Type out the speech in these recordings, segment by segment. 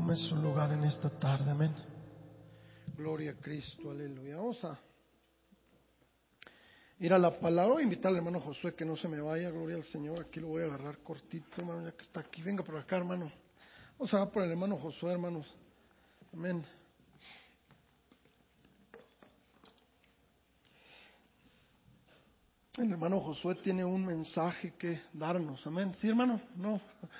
Tome su lugar en esta tarde, amén. Gloria a Cristo, aleluya. Vamos a ir a la palabra. Voy a invitar al hermano Josué que no se me vaya, gloria al Señor. Aquí lo voy a agarrar cortito, hermano, ya que está aquí. Venga por acá, hermano. Vamos a orar por el hermano Josué, hermanos. Amén. El hermano Josué tiene un mensaje que darnos, amén. ¿Sí, hermano? No.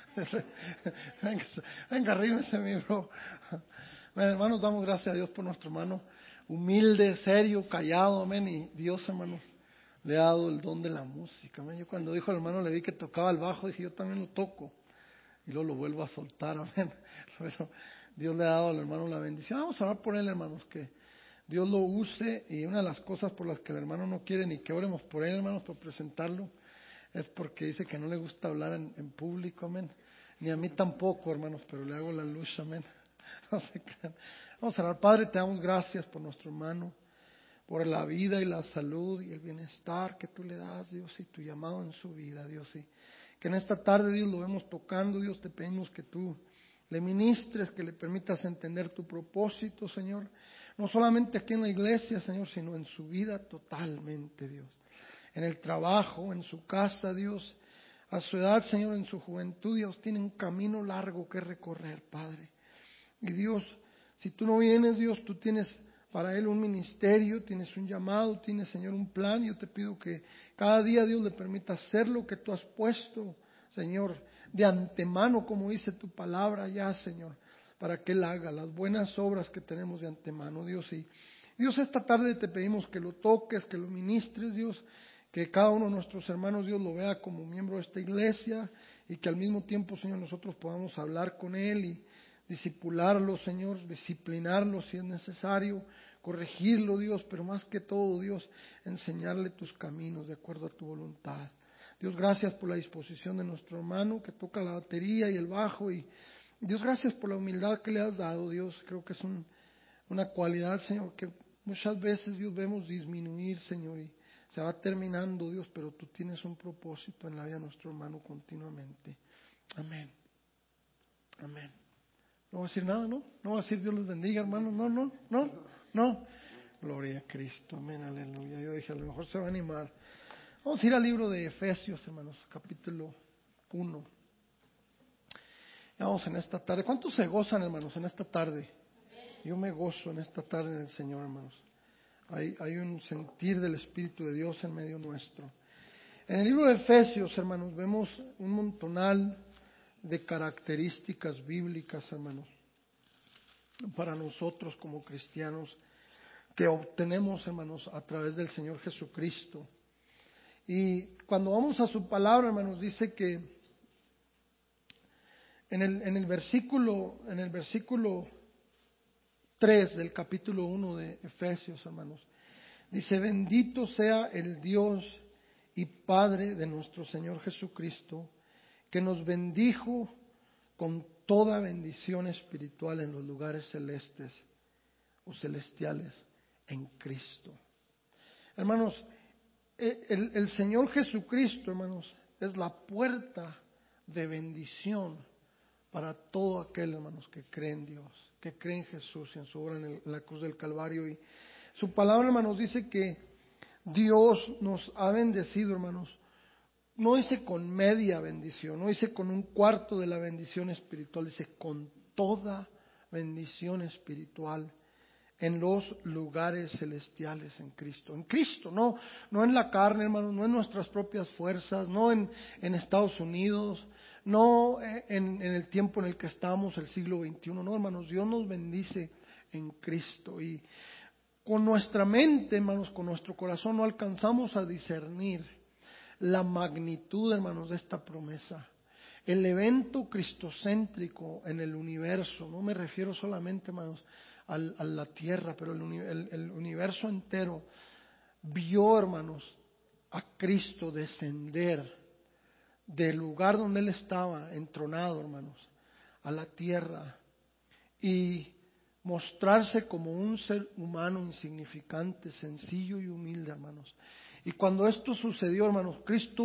Venga, arríbese, mi bro. Bueno, hermanos, damos gracias a Dios por nuestro hermano, humilde, serio, callado, amén. Y Dios, hermanos, le ha dado el don de la música, amén. Yo cuando dijo el hermano, le vi que tocaba el bajo, dije, yo también lo toco. Y luego lo vuelvo a soltar, amén. Pero Dios le ha dado al hermano la bendición. Vamos a orar por él, hermanos, que Dios lo use. Y una de las cosas por las que el hermano no quiere ni que oremos por él, hermanos, por presentarlo, es porque dice que no le gusta hablar en público, amén. Ni a mí tampoco, hermanos, pero le hago la luz, amén. No se crean. Vamos a orar. Padre, te damos gracias por nuestro hermano, por la vida y la salud y el bienestar que tú le das, Dios, y tu llamado en su vida, Dios, y que en esta tarde, Dios, lo vemos tocando, Dios, te pedimos que tú le ministres, que le permitas entender tu propósito, Señor, no solamente aquí en la iglesia, Señor, sino en su vida totalmente, Dios, en el trabajo, en su casa, Dios, a su edad, Señor, en su juventud, Dios, tiene un camino largo que recorrer, Padre, y Dios, si tú no vienes, Dios, tú tienes para él un ministerio, tienes un llamado, tienes, Señor, un plan. Yo te pido que cada día Dios le permita hacer lo que tú has puesto, Señor, de antemano, como dice tu palabra ya, Señor, para que él haga las buenas obras que tenemos de antemano, Dios. Y Dios, esta tarde te pedimos que lo toques, que lo ministres, Dios, que cada uno de nuestros hermanos, Dios, lo vea como miembro de esta iglesia y que al mismo tiempo, Señor, nosotros podamos hablar con él y discipularlo, Señor, disciplinarlo si es necesario, corregirlo, Dios, pero más que todo, Dios, enseñarle tus caminos de acuerdo a tu voluntad. Dios, gracias por la disposición de nuestro hermano que toca la batería y el bajo, y Dios, gracias por la humildad que le has dado, Dios. Creo que es una cualidad, Señor, que muchas veces, Dios, vemos disminuir, Señor, y se va terminando, Dios, pero tú tienes un propósito en la vida de nuestro hermano continuamente. Amén. Amén. No voy a decir nada, ¿no? No voy a decir Dios les bendiga, hermano. No. Gloria a Cristo, amén, aleluya. Yo dije, a lo mejor se va a animar. Vamos a ir al libro de Efesios, hermanos, capítulo 1. Vamos en esta tarde. ¿Cuántos se gozan, hermanos, en esta tarde? Yo me gozo en esta tarde en el Señor, hermanos. Hay un sentir del Espíritu de Dios en medio nuestro. En el libro de Efesios, hermanos, vemos un montonal de características bíblicas, hermanos, para nosotros como cristianos, que obtenemos, hermanos, a través del Señor Jesucristo. Y cuando vamos a su palabra, hermanos, dice que en el versículo 3 del capítulo 1 de Efesios, hermanos, dice: bendito sea el Dios y Padre de nuestro Señor Jesucristo, que nos bendijo con toda bendición espiritual en los lugares celestes o celestiales en Cristo. Hermanos, el Señor Jesucristo, hermanos, es la puerta de bendición para todo aquel, hermanos, que cree en Dios, que cree en Jesús y en su obra en la cruz del Calvario. Y su palabra, hermanos, dice que Dios nos ha bendecido, hermanos. No dice con media bendición, no dice con un cuarto de la bendición espiritual, dice con toda bendición espiritual en los lugares celestiales en Cristo. En Cristo, no en la carne, hermanos, no en nuestras propias fuerzas, no en Estados Unidos, no en el tiempo en el que estamos, el siglo XXI, no, hermanos, Dios nos bendice en Cristo. Y con nuestra mente, hermanos, con nuestro corazón no alcanzamos a discernir la magnitud, hermanos, de esta promesa. El evento cristocéntrico en el universo, no me refiero solamente, hermanos, a la tierra, pero el universo entero vio, hermanos, a Cristo descender del lugar donde Él estaba entronado, hermanos, a la tierra y mostrarse como un ser humano insignificante, sencillo y humilde, hermanos. Y cuando esto sucedió, hermanos, Cristo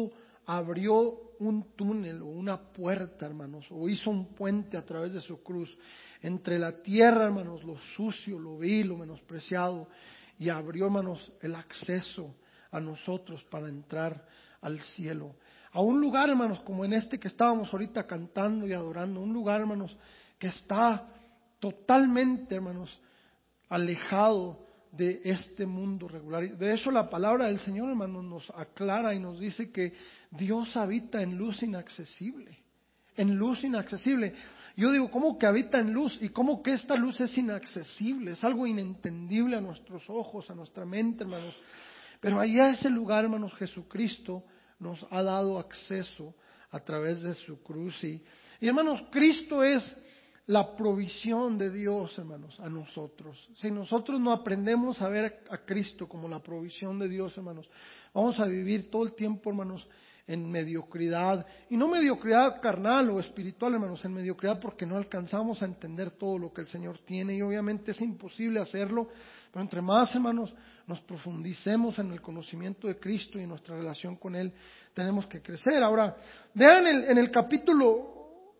abrió un túnel o una puerta, hermanos, o hizo un puente a través de su cruz entre la tierra, hermanos, lo sucio, lo vil, lo menospreciado, y abrió, hermanos, el acceso a nosotros para entrar al cielo. A un lugar, hermanos, como en este que estábamos ahorita cantando y adorando, un lugar, hermanos, que está totalmente, hermanos, alejado de este mundo regular. De hecho, la palabra del Señor, hermanos, nos aclara y nos dice que Dios habita en luz inaccesible. En luz inaccesible. Yo digo, ¿cómo que habita en luz? ¿Y cómo que esta luz es inaccesible? Es algo inentendible a nuestros ojos, a nuestra mente, hermanos. Pero allá a ese lugar, hermanos, Jesucristo nos ha dado acceso a través de su cruz. Y hermanos, Cristo es la provisión de Dios, hermanos, a nosotros. Si nosotros no aprendemos a ver a Cristo como la provisión de Dios, hermanos, vamos a vivir todo el tiempo, hermanos, en mediocridad. Y no mediocridad carnal o espiritual, hermanos, en mediocridad porque no alcanzamos a entender todo lo que el Señor tiene. Y obviamente es imposible hacerlo, pero entre más, hermanos, nos profundicemos en el conocimiento de Cristo y en nuestra relación con Él, tenemos que crecer. Ahora, vean en el capítulo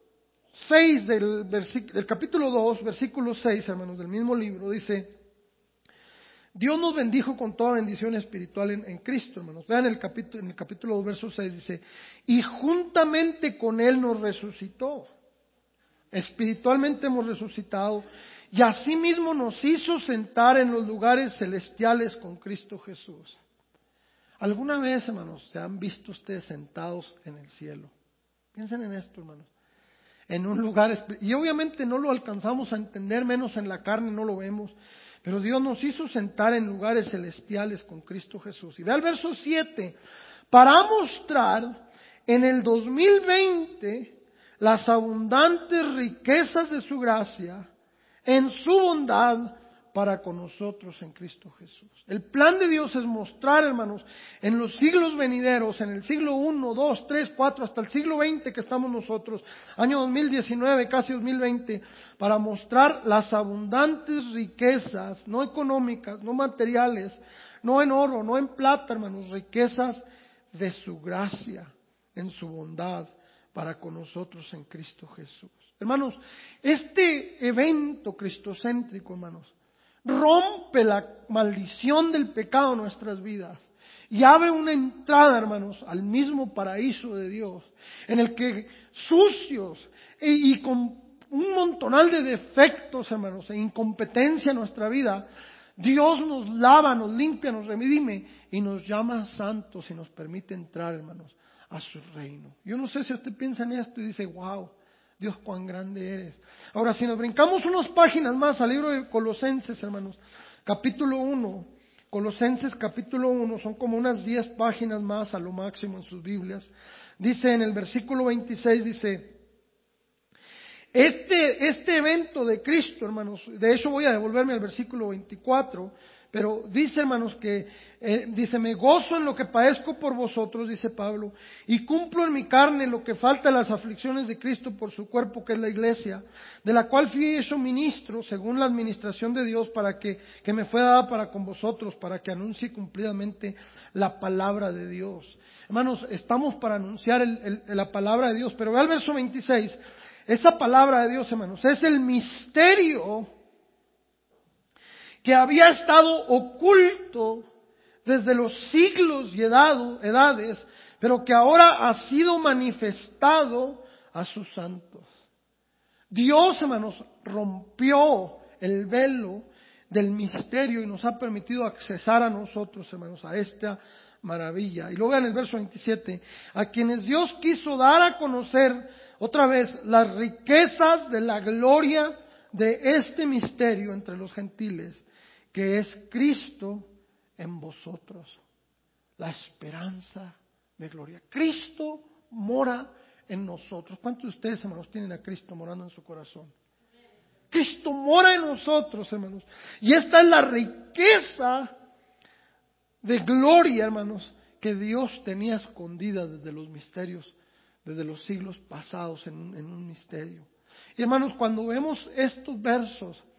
6 del capítulo 2, versículo 6, hermanos, del mismo libro, dice: Dios nos bendijo con toda bendición espiritual en Cristo, hermanos. Vean en el capítulo 2, verso 6, dice: y juntamente con Él nos resucitó. Espiritualmente hemos resucitado, y asimismo nos hizo sentar en los lugares celestiales con Cristo Jesús. ¿Alguna vez, hermanos, se han visto ustedes sentados en el cielo? Piensen en esto, hermanos. En un lugar, y obviamente no lo alcanzamos a entender, menos en la carne no lo vemos, pero Dios nos hizo sentar en lugares celestiales con Cristo Jesús. Y ve al verso 7, para mostrar en el 2020 las abundantes riquezas de su gracia en su bondad para con nosotros en Cristo Jesús. El plan de Dios es mostrar, hermanos, en los siglos venideros, en el siglo 1, 2, 3, 4, hasta el siglo 20 que estamos nosotros, año 2019, casi 2020, para mostrar las abundantes riquezas, no económicas, no materiales, no en oro, no en plata, hermanos, riquezas de su gracia, en su bondad para con nosotros en Cristo Jesús. Hermanos, este evento cristocéntrico, hermanos, rompe la maldición del pecado en nuestras vidas y abre una entrada, hermanos, al mismo paraíso de Dios, en el que sucios y con un montonal de defectos, hermanos, e incompetencia en nuestra vida, Dios nos lava, nos limpia, nos redime y nos llama santos y nos permite entrar, hermanos, a su reino. Yo no sé si usted piensa en esto y dice, wow, Dios, cuán grande eres. Ahora, si nos brincamos unas páginas más al libro de Colosenses, hermanos, capítulo 1, Colosenses capítulo 1, son como unas 10 páginas más a lo máximo en sus Biblias. Dice en el versículo 26, dice: Este evento de Cristo, hermanos, de hecho voy a devolverme al versículo 24, pero dice, hermanos, que dice: me gozo en lo que padezco por vosotros, dice Pablo, y cumplo en mi carne lo que falta de las aflicciones de Cristo por su cuerpo, que es la iglesia, de la cual fui hecho ministro según la administración de Dios, para que me fue dada para con vosotros, para que anuncie cumplidamente la palabra de Dios. Hermanos, estamos para anunciar la palabra de Dios, pero ve al verso 26, esa palabra de Dios, hermanos, es el misterio que había estado oculto desde los siglos y edades, pero que ahora ha sido manifestado a sus santos. Dios, hermanos, rompió el velo del misterio y nos ha permitido accesar a nosotros, hermanos, a esta maravilla. Y luego vean el verso 27, a quienes Dios quiso dar a conocer otra vez las riquezas de la gloria de este misterio entre los gentiles, que es Cristo en vosotros, la esperanza de gloria. Cristo mora en nosotros. ¿Cuántos de ustedes, hermanos, tienen a Cristo morando en su corazón? Cristo mora en nosotros, hermanos. Y esta es la riqueza de gloria, hermanos, que Dios tenía escondida desde los misterios, desde los siglos pasados en un misterio. Y hermanos, cuando vemos estos versos,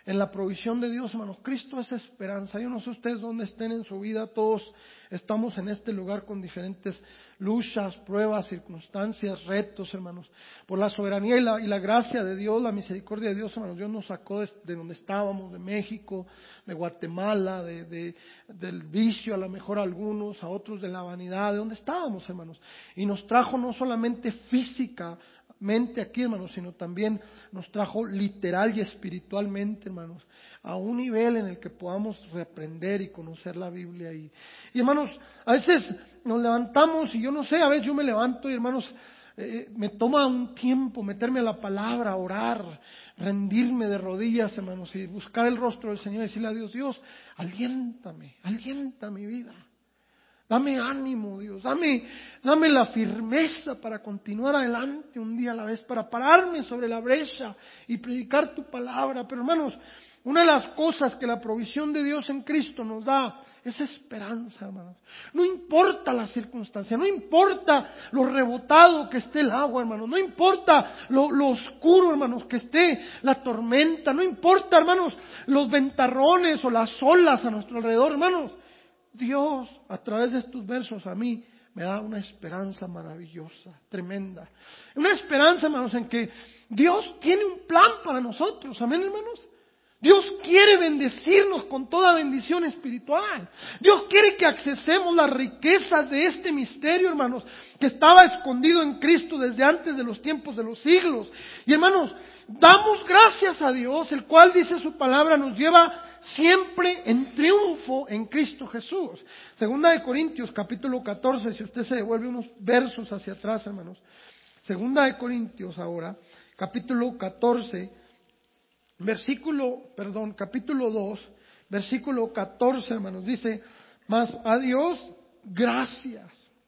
en la provisión de Dios, hermanos. Cristo es esperanza. Yo no sé ustedes dónde estén en su vida, todos estamos en este lugar con diferentes luchas, pruebas, circunstancias, retos, hermanos. Por la soberanía y la gracia de Dios, la misericordia de Dios, hermanos, Dios nos sacó de donde estábamos, de México, de Guatemala, del vicio, a lo mejor a algunos, a otros de la vanidad, de donde estábamos, hermanos. Y nos trajo no solamente físicamente aquí, hermanos, sino también nos trajo literal y espiritualmente, hermanos, a un nivel en el que podamos reaprender y conocer la Biblia. Y hermanos, a veces nos levantamos y yo no sé, a veces yo me levanto y hermanos, me toma un tiempo meterme a la palabra, orar, rendirme de rodillas, hermanos, y buscar el rostro del Señor y decirle a Dios, Dios, alienta mi vida. Dame ánimo, Dios, dame la firmeza para continuar adelante un día a la vez, para pararme sobre la brecha y predicar tu palabra. Pero hermanos, una de las cosas que la provisión de Dios en Cristo nos da es esperanza, hermanos. No importa la circunstancia, no importa lo rebotado que esté el agua, hermanos, no importa lo oscuro, hermanos, que esté la tormenta, no importa, hermanos, los ventarrones o las olas a nuestro alrededor, hermanos. Dios, a través de estos versos, a mí me da una esperanza maravillosa, tremenda. Una esperanza, hermanos, en que Dios tiene un plan para nosotros. Amén, hermanos. Dios quiere bendecirnos con toda bendición espiritual. Dios quiere que accesemos las riquezas de este misterio, hermanos, que estaba escondido en Cristo desde antes de los tiempos de los siglos. Y hermanos, damos gracias a Dios, el cual dice su palabra, nos lleva siempre en triunfo en Cristo Jesús. Segunda de Corintios, capítulo 14, si usted se devuelve unos versos hacia atrás, hermanos. Segunda de Corintios ahora, capítulo 14, capítulo 2, versículo 14, hermanos, dice, mas a Dios gracias,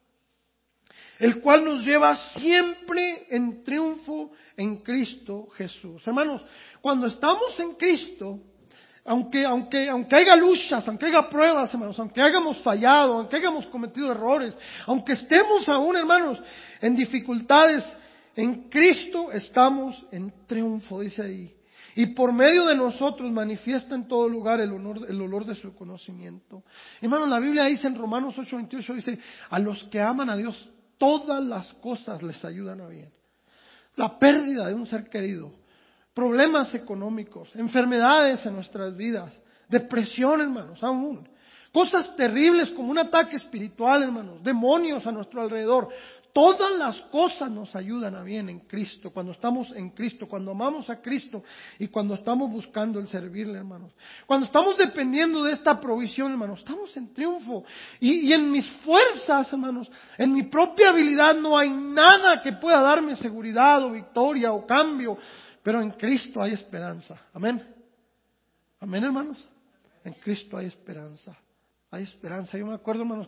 el cual nos lleva siempre en triunfo en Cristo Jesús. Hermanos, cuando estamos en Cristo, aunque haya luchas, aunque haya pruebas, hermanos, aunque hayamos fallado, aunque hayamos cometido errores, aunque estemos aún, hermanos, en dificultades, en Cristo estamos en triunfo, dice ahí. Y por medio de nosotros manifiesta en todo lugar el olor de su conocimiento. Hermanos, la Biblia dice en Romanos 8:28, dice, a los que aman a Dios, todas las cosas les ayudan a bien. La pérdida de un ser querido, problemas económicos, enfermedades en nuestras vidas, depresión, hermanos, aún. Cosas terribles como un ataque espiritual, hermanos, demonios a nuestro alrededor. Todas las cosas nos ayudan a bien en Cristo, cuando estamos en Cristo, cuando amamos a Cristo y cuando estamos buscando el servirle, hermanos. Cuando estamos dependiendo de esta provisión, hermanos, estamos en triunfo. Y en mis fuerzas, hermanos, en mi propia habilidad no hay nada que pueda darme seguridad o victoria o cambio. Pero en Cristo hay esperanza. Amén. Amén, hermanos. En Cristo hay esperanza. Hay esperanza. Yo me acuerdo, hermanos,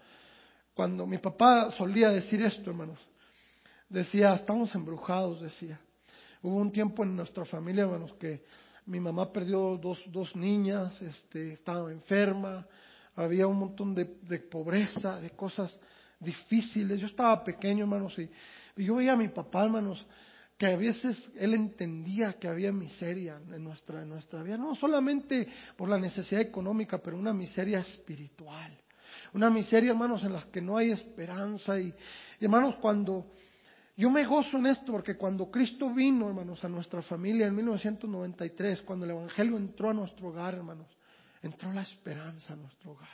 cuando mi papá solía decir esto, hermanos. Decía, estamos embrujados, decía. Hubo un tiempo en nuestra familia, hermanos, que mi mamá perdió dos niñas, estaba enferma, había un montón de pobreza, de cosas difíciles. Yo estaba pequeño, hermanos, y yo veía a mi papá, hermanos, que a veces él entendía que había miseria en nuestra vida, no solamente por la necesidad económica, pero una miseria espiritual, una miseria, hermanos, en la que no hay esperanza. Y hermanos, cuando yo me gozo en esto, porque cuando Cristo vino, hermanos, a nuestra familia en 1993, cuando el Evangelio entró a nuestro hogar, hermanos, entró la esperanza a nuestro hogar.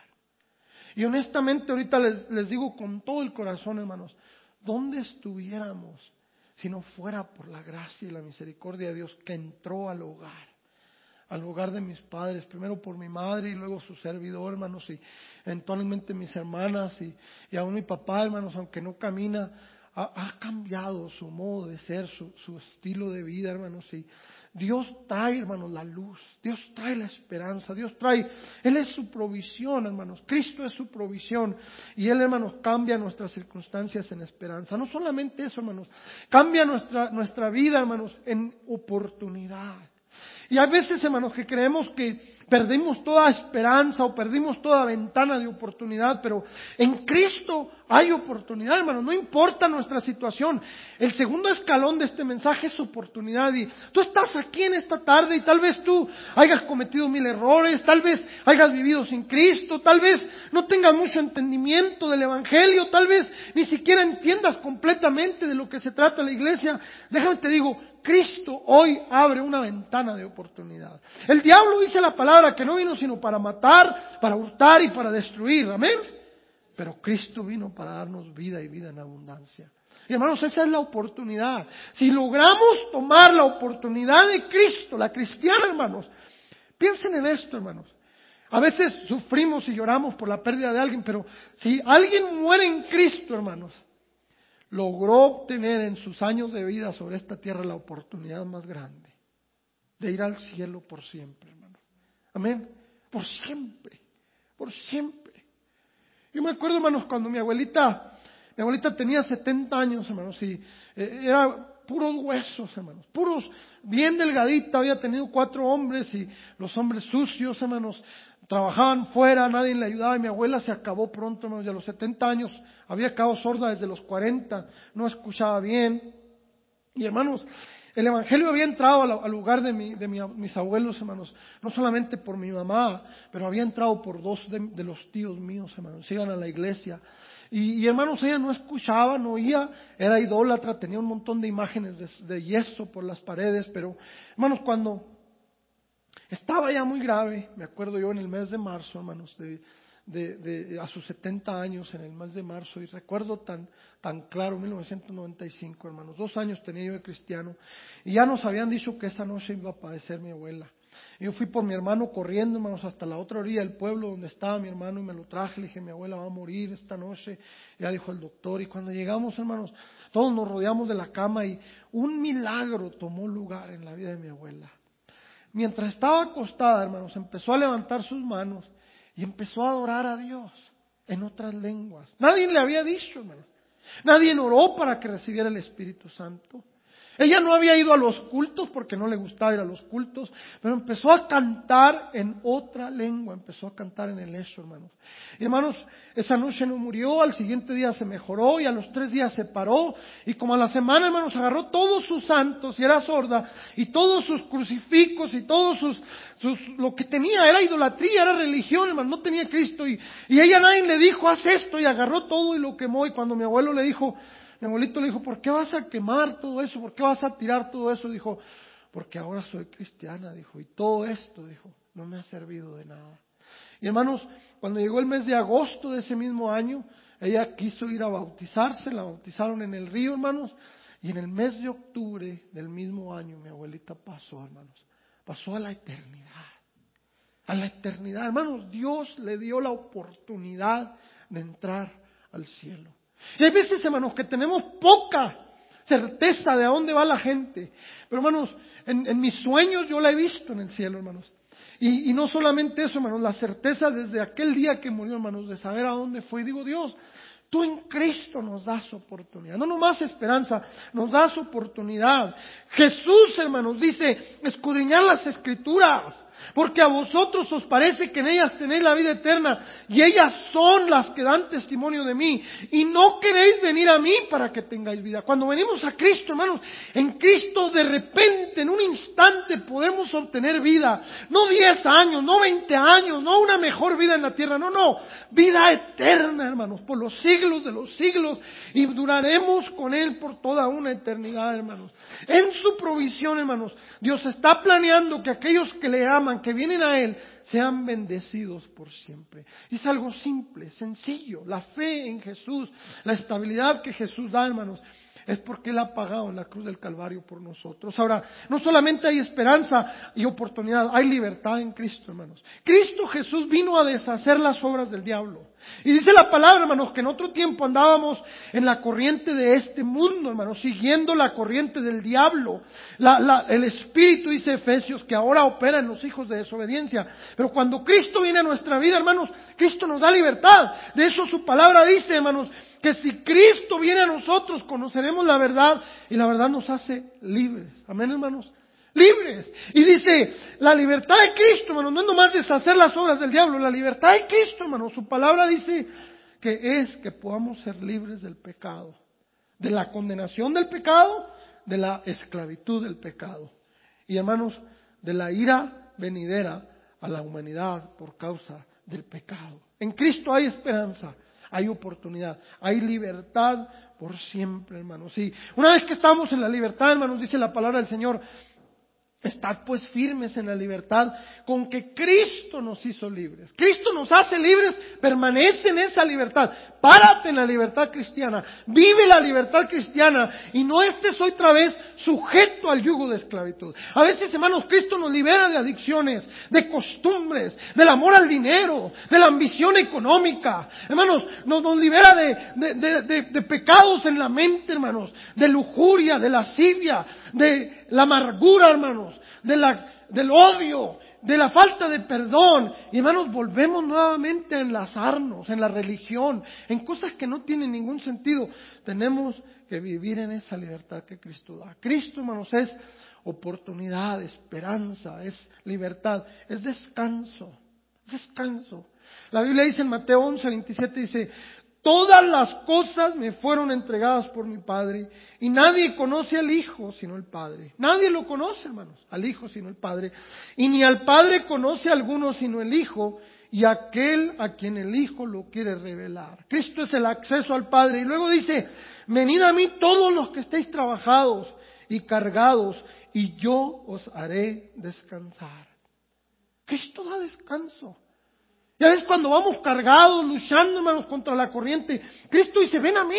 Y honestamente ahorita les digo con todo el corazón, hermanos, ¿dónde estuviéramos si no fuera por la gracia y la misericordia de Dios que entró al hogar de mis padres, primero por mi madre y luego su servidor, hermanos, y eventualmente mis hermanas y aún mi papá, hermanos, aunque no camina, ha cambiado su modo de ser, su estilo de vida, hermanos, y Dios trae, hermanos, la luz, Dios trae la esperanza, Él es su provisión, hermanos, Cristo es su provisión, y Él, hermanos, cambia nuestras circunstancias en esperanza. No solamente eso, hermanos, cambia nuestra vida, hermanos, en oportunidad. Y hay veces, hermanos, que creemos que perdimos toda esperanza o perdimos toda ventana de oportunidad, pero en Cristo hay oportunidad, hermanos, no importa nuestra situación. El segundo escalón de este mensaje es oportunidad, y tú estás aquí en esta tarde y tal vez tú hayas cometido 1000 errores, tal vez hayas vivido sin Cristo, tal vez no tengas mucho entendimiento del Evangelio, tal vez ni siquiera entiendas completamente de lo que se trata la iglesia. Déjame te digo, Cristo hoy abre una ventana de oportunidad. El diablo dice la palabra que no vino sino para matar, para hurtar y para destruir. Amén. Pero Cristo vino para darnos vida y vida en abundancia. Y hermanos, esa es la oportunidad. Si logramos tomar la oportunidad de Cristo, la cristiana, hermanos, piensen en esto, hermanos. A veces sufrimos y lloramos por la pérdida de alguien, pero si alguien muere en Cristo, hermanos, logró obtener en sus años de vida sobre esta tierra la oportunidad más grande de ir al cielo por siempre, hermano. Amén. Por siempre, por siempre. Yo me acuerdo, hermanos, cuando mi abuelita tenía 70 años, hermanos, y era puros huesos, hermanos, puros, bien delgadita, había tenido 4 hombres y los hombres sucios, hermanos, trabajaban fuera, nadie le ayudaba y mi abuela se acabó pronto, hermanos, y a los 70 años había quedado sorda desde los 40, no escuchaba bien. Y hermanos, el Evangelio había entrado al lugar de mis abuelos, hermanos, no solamente por mi mamá, pero había entrado por 2 de los tíos míos, hermanos, iban a la iglesia. Y hermanos, ella no escuchaba, no oía, era idólatra, tenía un montón de imágenes de yeso por las paredes, pero hermanos, cuando estaba ya muy grave, me acuerdo yo en el mes de marzo, hermanos, a sus 70 años, en el mes de marzo, y recuerdo tan claro, 1995, hermanos, 2 años tenía yo de cristiano, y ya nos habían dicho que esa noche iba a padecer mi abuela. Yo fui por mi hermano corriendo, hermanos, hasta la otra orilla del pueblo donde estaba mi hermano y me lo traje. Le dije, mi abuela va a morir esta noche. Ya dijo el doctor. Y cuando llegamos, hermanos, todos nos rodeamos de la cama y un milagro tomó lugar en la vida de mi abuela. Mientras estaba acostada, hermanos, empezó a levantar sus manos y empezó a adorar a Dios en otras lenguas. Nadie le había dicho, hermanos. Nadie oró para que recibiera el Espíritu Santo. Ella no había ido a los cultos porque no le gustaba ir a los cultos, pero empezó a cantar en otra lengua, empezó a cantar en el eso, hermanos. Y hermanos, esa noche no murió, al siguiente día se mejoró y a los 3 días se paró. Y como a la semana, hermanos, agarró todos sus santos y era sorda, y todos sus crucifijos y todos lo que tenía era idolatría, era religión, hermanos, no tenía Cristo. Y ella, nadie le dijo, haz esto, y agarró todo y lo quemó. Y cuando mi abuelito le dijo, ¿por qué vas a quemar todo eso? ¿Por qué vas a tirar todo eso? Dijo, porque ahora soy cristiana, dijo, y todo esto, dijo, no me ha servido de nada. Y hermanos, cuando llegó el mes de agosto de ese mismo año, ella quiso ir a bautizarse, la bautizaron en el río, hermanos, y en el mes de octubre del mismo año mi abuelita pasó, hermanos, pasó a la eternidad. A la eternidad, hermanos, Dios le dio la oportunidad de entrar al cielo. Y hay veces, hermanos, que tenemos poca certeza de a dónde va la gente. Pero, hermanos, en mis sueños yo la he visto en el cielo, hermanos. Y no solamente eso, hermanos, la certeza desde aquel día que murió, hermanos, de saber a dónde fue. Y digo, Dios, tú en Cristo nos das oportunidad. No nomás esperanza, nos das oportunidad. Jesús, hermanos, dice, escudriñar las Escrituras, porque a vosotros os parece que en ellas tenéis la vida eterna, y ellas son las que dan testimonio de mí, y no queréis venir a mí para que tengáis vida. Cuando venimos a Cristo, hermanos, en Cristo de repente, en un instante podemos obtener vida, no 10 años, no 20 años, no una mejor vida en la tierra, no, vida eterna, hermanos, por los siglos de los siglos, y duraremos con Él por toda una eternidad, hermanos. En su provisión, hermanos, Dios está planeando que aquellos que le aman, que vienen a Él, sean bendecidos por siempre. Y es algo simple, sencillo. La fe en Jesús, la estabilidad que Jesús da, hermanos, es porque Él ha pagado en la cruz del Calvario por nosotros. Ahora, no solamente hay esperanza y oportunidad, hay libertad en Cristo, hermanos. Cristo Jesús vino a deshacer las obras del diablo. Y dice la palabra, hermanos, que en otro tiempo andábamos en la corriente de este mundo, hermanos, siguiendo la corriente del diablo. El Espíritu, dice Efesios, que ahora opera en los hijos de desobediencia. Pero cuando Cristo viene a nuestra vida, hermanos, Cristo nos da libertad. De eso su palabra dice, hermanos, que si Cristo viene a nosotros, conoceremos la verdad y la verdad nos hace libres. Amén, hermanos. libres. Y dice, la libertad de Cristo, hermano, no es nomás deshacer las obras del diablo, la libertad de Cristo, hermano, su palabra dice que es que podamos ser libres del pecado, de la condenación del pecado, de la esclavitud del pecado. Y hermanos, de la ira venidera a la humanidad por causa del pecado. En Cristo hay esperanza, hay oportunidad, hay libertad por siempre, hermanos. Y una vez que estamos en la libertad, hermanos, dice la palabra del Señor, estad pues firmes en la libertad con que Cristo nos hizo libres. Cristo nos hace libres, permanece en esa libertad. Párate en la libertad cristiana, vive la libertad cristiana y no estés otra vez sujeto al yugo de esclavitud. A veces, hermanos, Cristo nos libera de adicciones, de costumbres, del amor al dinero, de la ambición económica. Hermanos, nos libera de pecados en la mente, hermanos, de lujuria, de lascivia, de la amargura, hermanos, del odio, de la falta de perdón. Y hermanos, volvemos nuevamente a enlazarnos en la religión, en cosas que no tienen ningún sentido. Tenemos que vivir en esa libertad que Cristo da. Cristo, hermanos, es oportunidad, esperanza, es libertad, es descanso, descanso. La Biblia dice en Mateo 11:27, dice, todas las cosas me fueron entregadas por mi Padre y nadie conoce al Hijo sino el Padre. Nadie lo conoce, hermanos, al Hijo sino el Padre. Y ni al Padre conoce a alguno sino el Hijo y aquel a quien el Hijo lo quiere revelar. Cristo es el acceso al Padre. Y luego dice, venid a mí todos los que estéis trabajados y cargados y yo os haré descansar. Cristo da descanso. Ya ves, cuando vamos cargados, luchando, hermanos, contra la corriente, Cristo dice, ven a mí,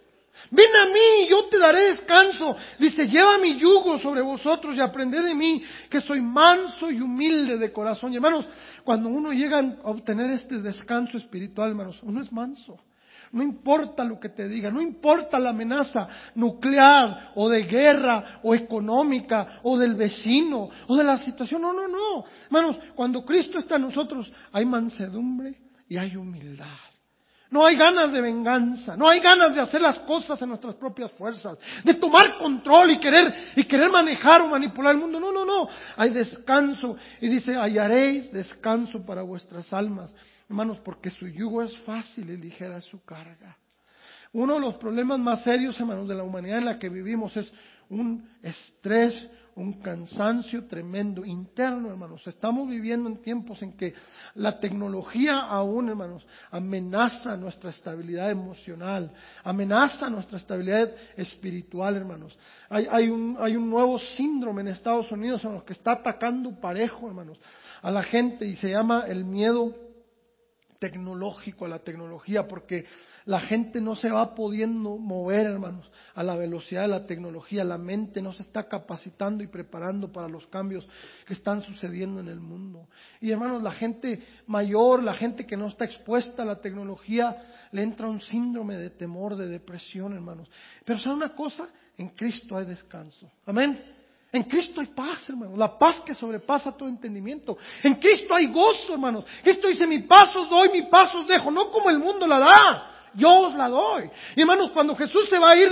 yo te daré descanso. Dice, lleva mi yugo sobre vosotros y aprended de mí, que soy manso y humilde de corazón. Y hermanos, cuando uno llega a obtener este descanso espiritual, hermanos, uno es manso. No importa lo que te diga, no importa la amenaza nuclear o de guerra o económica o del vecino o de la situación. No. Hermanos, cuando Cristo está en nosotros hay mansedumbre y hay humildad. No hay ganas de venganza, no hay ganas de hacer las cosas en nuestras propias fuerzas, de tomar control y querer manejar o manipular el mundo. No. Hay descanso y dice, hallaréis descanso para vuestras almas. Hermanos, porque su yugo es fácil y ligera es su carga. Uno de los problemas más serios, hermanos, de la humanidad en la que vivimos es un estrés, un cansancio tremendo interno, hermanos. Estamos viviendo en tiempos en que la tecnología aún, hermanos, amenaza nuestra estabilidad emocional, amenaza nuestra estabilidad espiritual, hermanos. Hay un nuevo síndrome en Estados Unidos, hermanos, que está atacando parejo, hermanos, a la gente y se llama el miedo tecnológico, a la tecnología, porque la gente no se va pudiendo mover, hermanos, a la velocidad de la tecnología. La mente no se está capacitando y preparando para los cambios que están sucediendo en el mundo. Y hermanos, la gente mayor, la gente que no está expuesta a la tecnología, le entra un síndrome de temor, de depresión, hermanos. Pero ¿sabe una cosa? En Cristo hay descanso. Amén. En Cristo hay paz, hermanos, la paz que sobrepasa todo entendimiento. En Cristo hay gozo, hermanos. Cristo dice, mi paz os doy, mi paz os dejo, no como el mundo la da. Yo os la doy. Y hermanos, cuando Jesús se va a ir,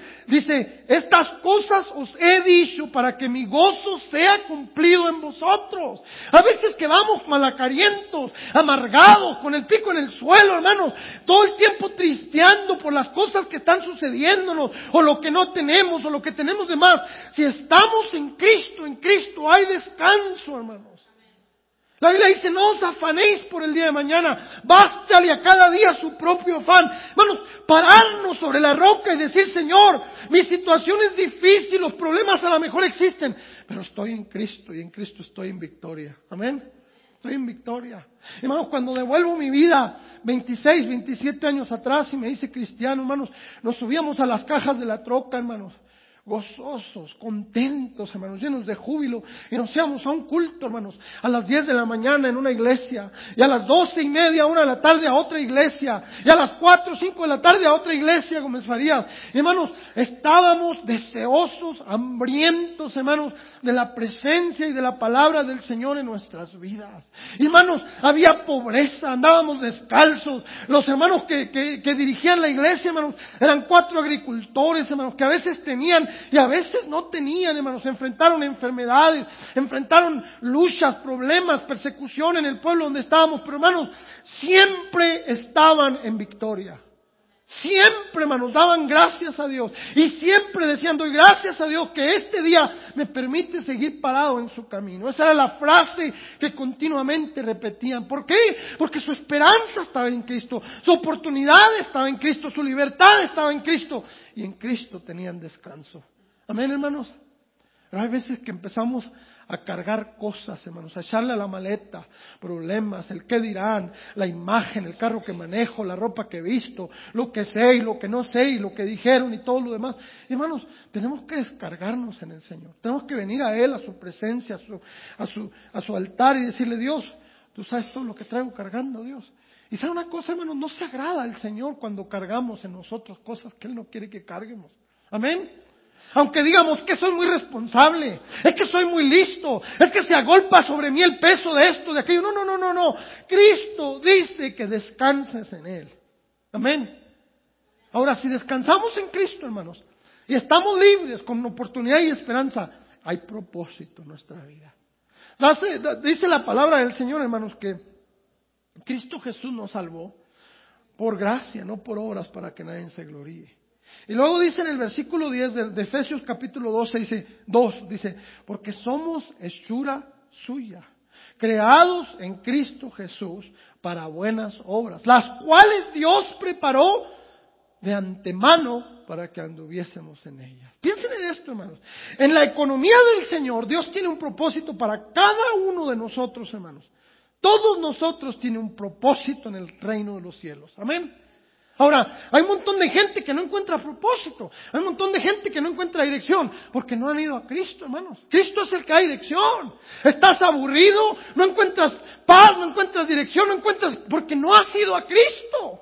dice, estas cosas os he dicho para que mi gozo sea cumplido en vosotros. A veces que vamos malacarientos, amargados, con el pico en el suelo, hermanos, todo el tiempo tristeando por las cosas que están sucediéndonos, o lo que no tenemos, o lo que tenemos de más. Si estamos en Cristo hay descanso, hermanos. La Biblia dice, no os afanéis por el día de mañana, bástale a cada día su propio afán. Hermanos, pararnos sobre la roca y decir, Señor, mi situación es difícil, los problemas a lo mejor existen, pero estoy en Cristo y en Cristo estoy en victoria. Amén. Estoy en victoria. Hermanos, cuando devuelvo mi vida 26, 27 años atrás y me hice cristiano, hermanos, nos subíamos a las cajas de la troca, hermanos, gozosos, contentos, hermanos, llenos de júbilo, y nos íbamos a un culto, hermanos, a las 10 de la mañana en una iglesia, y a las 12:30, 1 de la tarde a otra iglesia, y a las 4, 5 de la tarde a otra iglesia, Gómez Farías. Hermanos, estábamos deseosos, hambrientos, hermanos, de la presencia y de la palabra del Señor en nuestras vidas. Hermanos, había pobreza, andábamos descalzos. Los hermanos que dirigían la iglesia, hermanos, eran 4 agricultores, hermanos, que a veces tenían y a veces no tenían, hermanos. Enfrentaron enfermedades, enfrentaron luchas, problemas, persecución en el pueblo donde estábamos, pero hermanos, siempre estaban en victoria. Siempre, hermanos, daban gracias a Dios y siempre decían: doy gracias a Dios que este día me permite seguir parado en su camino. Esa era la frase que continuamente repetían. ¿Por qué? Porque su esperanza estaba en Cristo, su oportunidad estaba en Cristo, su libertad estaba en Cristo y en Cristo tenían descanso. Amén, hermanos. Pero hay veces que empezamos a cargar cosas, hermanos, a echarle a la maleta problemas, el qué dirán, la imagen, el carro que manejo, la ropa que he visto, lo que sé y lo que no sé y lo que dijeron y todo lo demás. Y, hermanos, tenemos que descargarnos en el Señor. Tenemos que venir a Él, a su presencia, a su altar y decirle: Dios, tú sabes todo lo que traigo cargando, Dios. Y sabe una cosa, hermanos, no se agrada al Señor cuando cargamos en nosotros cosas que Él no quiere que carguemos. Amén. Aunque digamos que soy muy responsable, es que soy muy listo, es que se agolpa sobre mí el peso de esto, de aquello. No. Cristo dice que descanses en Él. Amén. Ahora, si descansamos en Cristo, hermanos, y estamos libres con oportunidad y esperanza, hay propósito en nuestra vida. Dice la palabra del Señor, hermanos, que Cristo Jesús nos salvó por gracia, no por obras, para que nadie se gloríe. Y luego dice en el versículo 10 de Efesios capítulo 12, dice, porque somos hechura suya, creados en Cristo Jesús para buenas obras, las cuales Dios preparó de antemano para que anduviésemos en ellas. Piensen en esto, hermanos. En la economía del Señor, Dios tiene un propósito para cada uno de nosotros, hermanos. Todos nosotros tienen un propósito en el reino de los cielos. Amén. Ahora, hay un montón de gente que no encuentra propósito. Hay un montón de gente que no encuentra dirección porque no han ido a Cristo, hermanos. Cristo es el que da dirección. Estás aburrido, no encuentras paz, no encuentras dirección, no encuentras, porque no has ido a Cristo.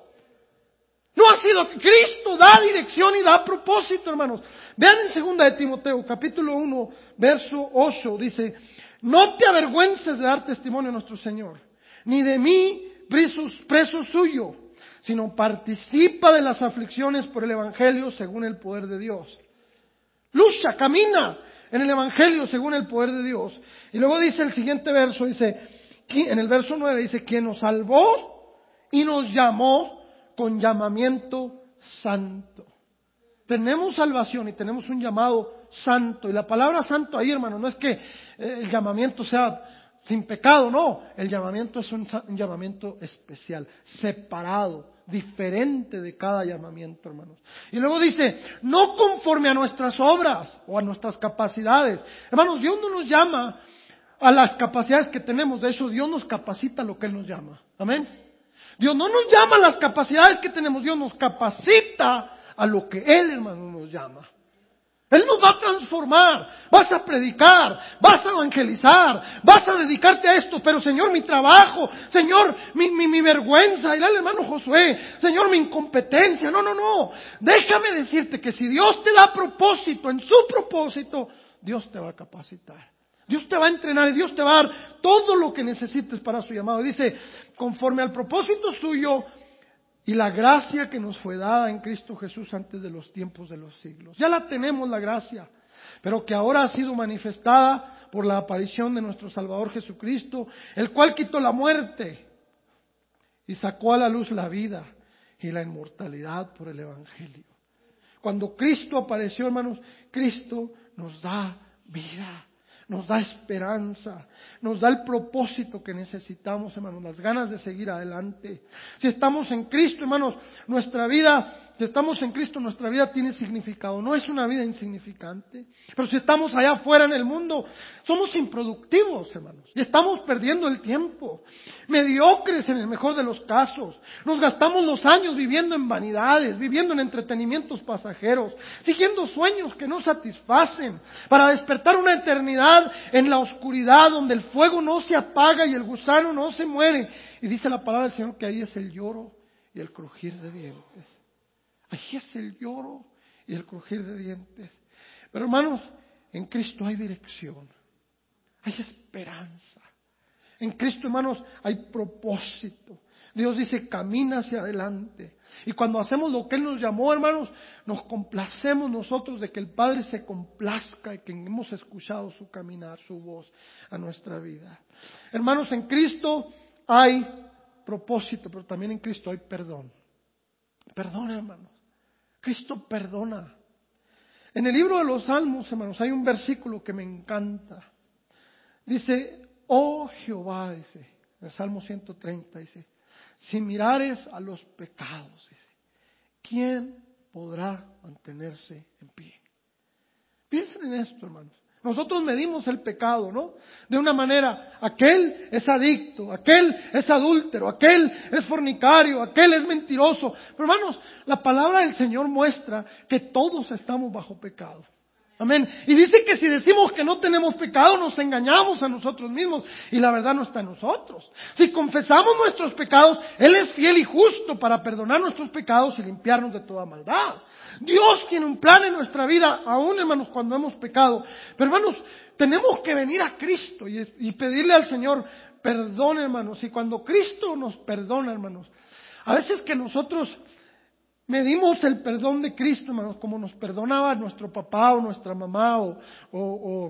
No ha sido Cristo, da dirección y da propósito, hermanos. Vean en 2 de Timoteo, capítulo 1, verso 8, dice: no te avergüences de dar testimonio a nuestro Señor, ni de mí, preso suyo, sino participa de las aflicciones por el Evangelio según el poder de Dios. Lucha, camina en el Evangelio según el poder de Dios. Y luego dice el siguiente verso, dice, en el verso 9, dice: quien nos salvó y nos llamó con llamamiento santo. Tenemos salvación y tenemos un llamado santo. Y la palabra santo ahí, hermano, no es que el llamamiento sea sin pecado, no. El llamamiento es un llamamiento especial, separado, diferente de cada llamamiento, hermanos. Y luego dice, no conforme a nuestras obras o a nuestras capacidades. Hermanos, Dios no nos llama a las capacidades que tenemos. De hecho, Dios nos capacita a lo que Él nos llama. Amén. Dios no nos llama a las capacidades que tenemos, Dios nos capacita a lo que Él, hermano, nos llama. Él nos va a transformar, vas a predicar, vas a evangelizar, vas a dedicarte a esto, pero Señor, mi trabajo, Señor, mi vergüenza, y dale, hermano Josué, Señor, mi incompetencia, no, déjame decirte que si Dios te da propósito, en su propósito, Dios te va a capacitar. Dios te va a entrenar y Dios te va a dar todo lo que necesites para su llamado. Dice, conforme al propósito suyo y la gracia que nos fue dada en Cristo Jesús antes de los tiempos de los siglos. Ya la tenemos la gracia, pero que ahora ha sido manifestada por la aparición de nuestro Salvador Jesucristo, el cual quitó la muerte y sacó a la luz la vida y la inmortalidad por el Evangelio. Cuando Cristo apareció, hermanos, Cristo nos da vida. Nos da esperanza, nos da el propósito que necesitamos, hermanos, las ganas de seguir adelante. Si estamos en Cristo, hermanos, nuestra vida tiene significado, no es una vida insignificante. Pero si estamos allá afuera en el mundo, somos improductivos, hermanos, y estamos perdiendo el tiempo, mediocres en el mejor de los casos. Nos gastamos los años viviendo en vanidades, viviendo en entretenimientos pasajeros, siguiendo sueños que no satisfacen, para despertar una eternidad en la oscuridad donde el fuego no se apaga y el gusano no se muere. Y dice la palabra del Señor que ahí es el lloro y el crujir de dientes. Ahí es el lloro y el crujir de dientes. Pero hermanos, en Cristo hay dirección, hay esperanza. En Cristo, hermanos, hay propósito. Dios dice, camina hacia adelante. Y cuando hacemos lo que Él nos llamó, hermanos, nos complacemos nosotros de que el Padre se complazca y que hemos escuchado su caminar, su voz a nuestra vida. Hermanos, en Cristo hay propósito, pero también en Cristo hay perdón. Perdón, hermanos. Cristo perdona. En el libro de los Salmos, hermanos, hay un versículo que me encanta. Dice, oh Jehová, dice, en el Salmo 130, dice, si mirares a los pecados, dice, ¿quién podrá mantenerse en pie? Piensen en esto, hermanos. Nosotros medimos el pecado, ¿no? De una manera, aquel es adicto, aquel es adúltero, aquel es fornicario, aquel es mentiroso. Pero hermanos, la palabra del Señor muestra que todos estamos bajo pecado. Amén. Y dice que si decimos que no tenemos pecado, nos engañamos a nosotros mismos y la verdad no está en nosotros. Si confesamos nuestros pecados, Él es fiel y justo para perdonar nuestros pecados y limpiarnos de toda maldad. Dios tiene un plan en nuestra vida, aún hermanos cuando hemos pecado. Pero hermanos, tenemos que venir a Cristo y pedirle al Señor perdón, hermanos. Y cuando Cristo nos perdona, hermanos, a veces que nosotros medimos el perdón de Cristo, hermanos, como nos perdonaba nuestro papá o nuestra mamá o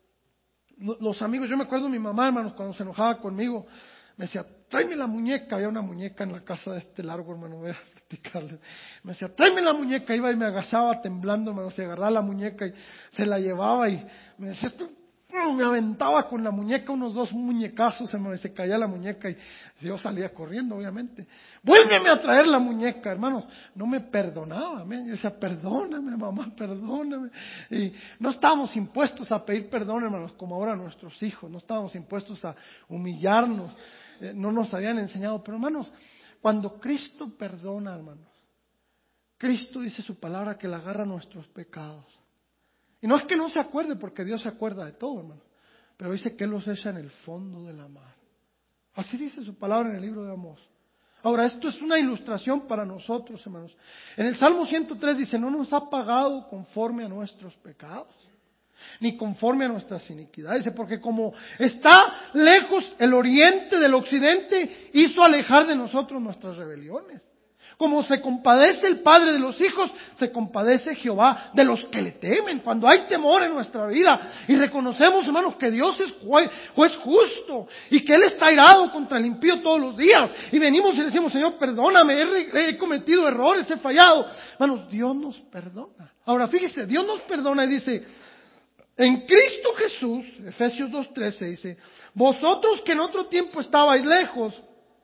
los amigos. Yo me acuerdo de mi mamá, hermanos, cuando se enojaba conmigo, me decía, tráeme la muñeca. Había una muñeca en la casa de este largo, hermano, voy a platicarles. Me decía, tráeme la muñeca. Iba y me agachaba temblando, hermano, se agarraba la muñeca y se la llevaba y me decía, esto me aventaba con la muñeca unos 2 muñecazos, hermano, y se caía la muñeca y yo salía corriendo, obviamente. Vuélveme a traer la muñeca, hermanos. No me perdonaba, yo decía, perdóname, mamá, perdóname. Y no estábamos impuestos a pedir perdón, hermanos, como ahora nuestros hijos. No estábamos impuestos a humillarnos. No nos habían enseñado. Pero, hermanos, cuando Cristo perdona, hermanos, Cristo dice su palabra que le agarra nuestros pecados. Y no es que no se acuerde, porque Dios se acuerda de todo, hermano. Pero dice que Él los echa en el fondo de la mar. Así dice su palabra en el libro de Amós. Ahora, esto es una ilustración para nosotros, hermanos. En el Salmo 103 dice, no nos ha pagado conforme a nuestros pecados, ni conforme a nuestras iniquidades. Dice, porque como está lejos el oriente del occidente, hizo alejar de nosotros nuestras rebeliones. Como se compadece el Padre de los hijos, se compadece Jehová de los que le temen. Cuando hay temor en nuestra vida y reconocemos, hermanos, que Dios es juez justo y que Él está airado contra el impío todos los días, y venimos y le decimos, Señor, perdóname, he cometido errores, he fallado. Hermanos, Dios nos perdona. Ahora fíjese, Dios nos perdona y dice, en Cristo Jesús, Efesios 2:13 dice, vosotros que en otro tiempo estabais lejos,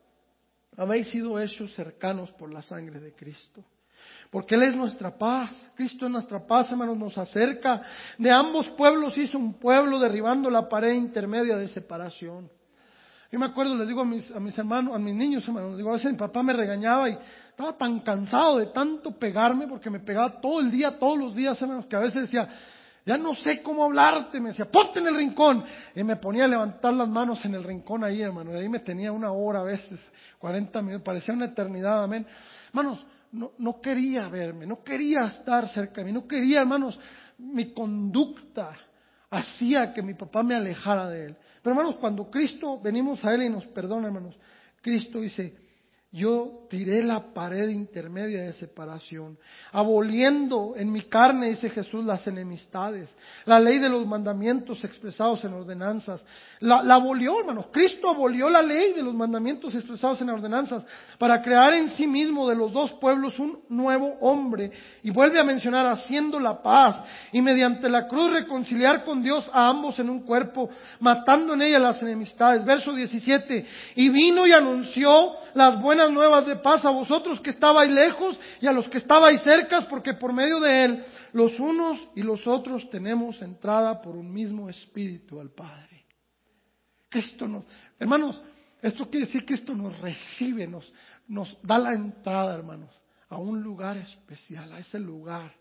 habéis sido hechos cercanos por la sangre de Cristo. Porque Él es nuestra paz. Cristo es nuestra paz, hermanos, nos acerca. De ambos pueblos hizo un pueblo, derribando la pared intermedia de separación. Yo me acuerdo, les digo a mis hermanos, a mis niños, hermanos, digo, a veces mi papá me regañaba y estaba tan cansado de tanto pegarme, porque me pegaba todo el día, todos los días, hermanos, que a veces decía, ya no sé cómo hablarte. Me decía, ponte en el rincón. Y me ponía a levantar las manos en el rincón ahí, hermano. Y ahí me tenía 1 hora, a veces 40 minutos. Parecía una eternidad, amén. Hermanos, no quería verme, no quería estar cerca de mí. No quería, hermanos, mi conducta hacía que mi papá me alejara de Él. Pero, hermanos, cuando Cristo, venimos a Él y nos perdona, hermanos, Cristo dice, yo tiré la pared intermedia de separación, aboliendo en mi carne, dice Jesús, las enemistades, la ley de los mandamientos expresados en ordenanzas. La abolió, hermanos. Cristo abolió la ley de los mandamientos expresados en ordenanzas para crear en sí mismo de los 2 pueblos un nuevo hombre. Y vuelve a mencionar, haciendo la paz, y mediante la cruz reconciliar con Dios a ambos en un cuerpo, matando en ella las enemistades. Verso 17, y vino y anunció las buenas nuevas de paz a vosotros que estabais lejos y a los que estabais cercas, porque por medio de Él los unos y los otros tenemos entrada por un mismo Espíritu al Padre. Cristo nos, hermanos, esto quiere decir que Cristo nos recibe, nos da la entrada, hermanos, a un lugar especial, a ese lugar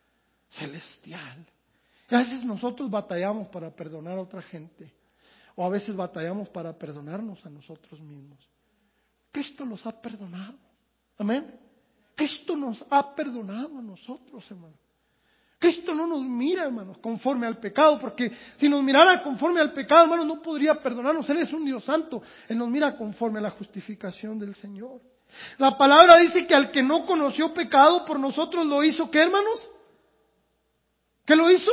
celestial. Y a veces nosotros batallamos para perdonar a otra gente, o a veces batallamos para perdonarnos a nosotros mismos. Cristo los ha perdonado. Amén. Cristo nos ha perdonado a nosotros, hermano. Cristo no nos mira, hermanos, conforme al pecado, porque si nos mirara conforme al pecado, hermanos, no podría perdonarnos. Él es un Dios santo. Él nos mira conforme a la justificación del Señor. La palabra dice que al que no conoció pecado, por nosotros lo hizo, ¿qué, hermanos? ¿Qué lo hizo?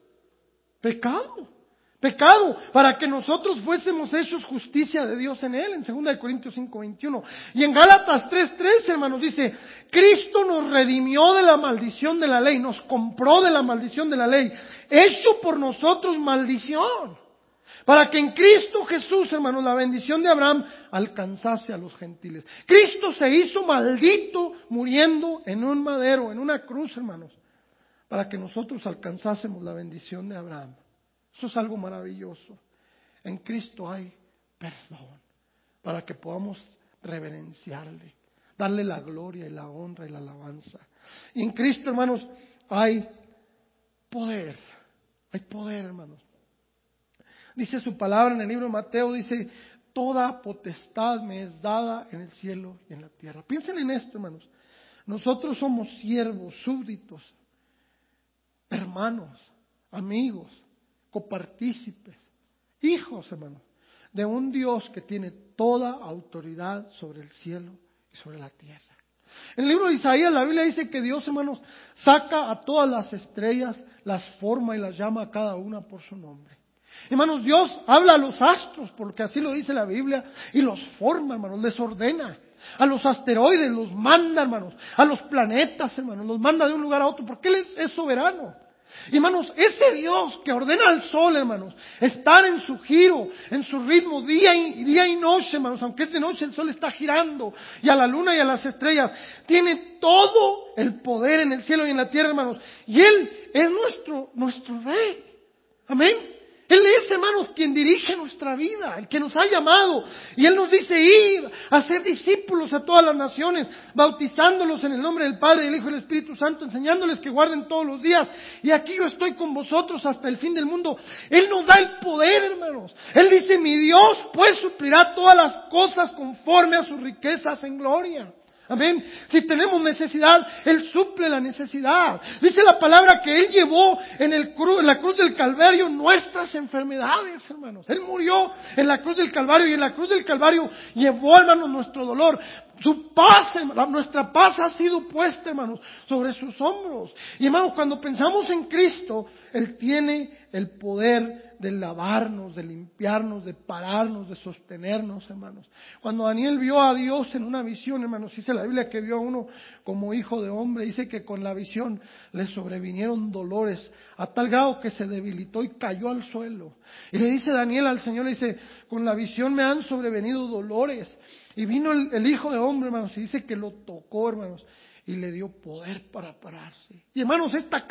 Pecado. Pecado, para que nosotros fuésemos hechos justicia de Dios en Él, en 2 Corintios 5:21. Y en Gálatas 3:13, hermanos, dice, Cristo nos redimió de la maldición de la ley, nos compró de la maldición de la ley, hecho por nosotros maldición, para que en Cristo Jesús, hermanos, la bendición de Abraham alcanzase a los gentiles. Cristo se hizo maldito muriendo en un madero, en una cruz, hermanos, para que nosotros alcanzásemos la bendición de Abraham. Eso es algo maravilloso. En Cristo hay perdón para que podamos reverenciarle, darle la gloria y la honra y la alabanza. Y en Cristo, hermanos, hay poder. Hay poder, hermanos. Dice su palabra en el libro de Mateo, dice, toda potestad me es dada en el cielo y en la tierra. Piensen en esto, hermanos. Nosotros somos siervos, súbditos, hermanos, amigos, copartícipes, hijos, hermanos, de un Dios que tiene toda autoridad sobre el cielo y sobre la tierra. En el libro de Isaías la Biblia dice que Dios, hermanos, saca a todas las estrellas, las forma y las llama a cada una por su nombre. Hermanos, Dios habla a los astros, porque así lo dice la Biblia, y los forma, hermanos, les ordena. A los asteroides los manda, hermanos, a los planetas, hermanos, los manda de un lugar a otro, porque Él es soberano. Hermanos, ese Dios que ordena al sol, hermanos, estar en su giro, en su ritmo, día y noche, hermanos, aunque es de noche el sol está girando, y a la luna y a las estrellas, tiene todo el poder en el cielo y en la tierra, hermanos, y Él es nuestro Rey. Amén. Él es, hermanos, quien dirige nuestra vida, el que nos ha llamado. Y Él nos dice, id a ser discípulos a todas las naciones, bautizándolos en el nombre del Padre, del Hijo y del Espíritu Santo, enseñándoles que guarden todos los días. Y aquí yo estoy con vosotros hasta el fin del mundo. Él nos da el poder, hermanos. Él dice, mi Dios pues suplirá todas las cosas conforme a sus riquezas en gloria. Amén. Si tenemos necesidad, Él suple la necesidad. Dice la palabra que Él llevó en la cruz del Calvario nuestras enfermedades, hermanos. Él murió en la cruz del Calvario y en la cruz del Calvario llevó, hermanos, nuestro dolor. Su paz, nuestra paz ha sido puesta, hermanos, sobre sus hombros. Y hermanos, cuando pensamos en Cristo, Él tiene el poder de lavarnos, de limpiarnos, de pararnos, de sostenernos, hermanos. Cuando Daniel vio a Dios en una visión, hermanos, dice la Biblia que vio a uno como hijo de hombre, dice que con la visión le sobrevinieron dolores, a tal grado que se debilitó y cayó al suelo. Y le dice Daniel al Señor, le dice, con la visión me han sobrevenido dolores. Y vino el hijo de hombre, hermanos, y dice que lo tocó, hermanos, y le dio poder para pararse. Y hermanos, esta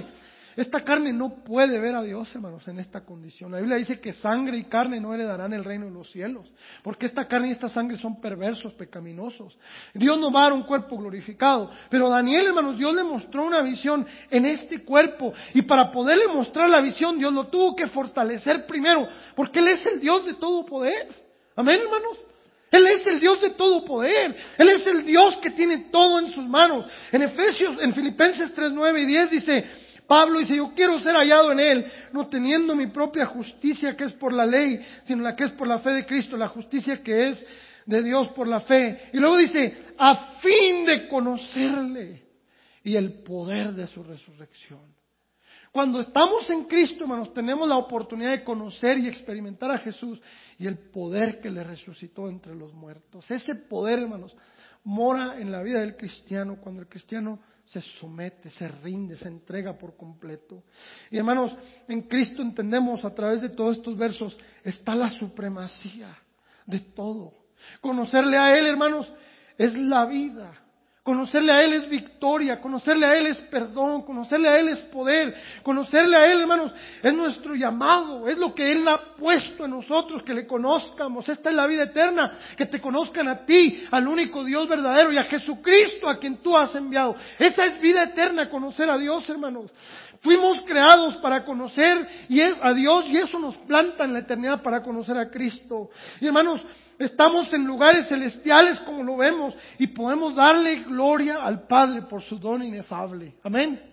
carne no puede ver a Dios, hermanos, en esta condición. La Biblia dice que sangre y carne no heredarán el reino de los cielos, porque esta carne y esta sangre son perversos, pecaminosos. Dios nos va a dar un cuerpo glorificado, pero Daniel, hermanos, Dios le mostró una visión en este cuerpo, y para poderle mostrar la visión, Dios lo tuvo que fortalecer primero, porque Él es el Dios de todo poder. Amén, hermanos. Él es el Dios de todo poder. Él es el Dios que tiene todo en sus manos. En Filipenses 3:9 y 10 dice, Pablo dice, yo quiero ser hallado en Él, no teniendo mi propia justicia que es por la ley, sino la que es por la fe de Cristo, la justicia que es de Dios por la fe. Y luego dice, a fin de conocerle y el poder de su resurrección. Cuando estamos en Cristo, hermanos, tenemos la oportunidad de conocer y experimentar a Jesús y el poder que le resucitó entre los muertos. Ese poder, hermanos, mora en la vida del cristiano cuando el cristiano se somete, se rinde, se entrega por completo. Y hermanos, en Cristo entendemos a través de todos estos versos está la supremacía de todo. Conocerle a Él, hermanos, es la vida. Conocerle a Él es victoria, conocerle a Él es perdón, conocerle a Él es poder, conocerle a Él, hermanos, es nuestro llamado, es lo que Él ha puesto en nosotros, que le conozcamos. Esta es la vida eterna, que te conozcan a ti, al único Dios verdadero y a Jesucristo a quien tú has enviado. Esa es vida eterna, conocer a Dios, hermanos. Fuimos creados para conocer a Dios y eso nos planta en la eternidad para conocer a Cristo. Y hermanos, estamos en lugares celestiales como lo vemos y podemos darle gloria al Padre por su don inefable. Amén.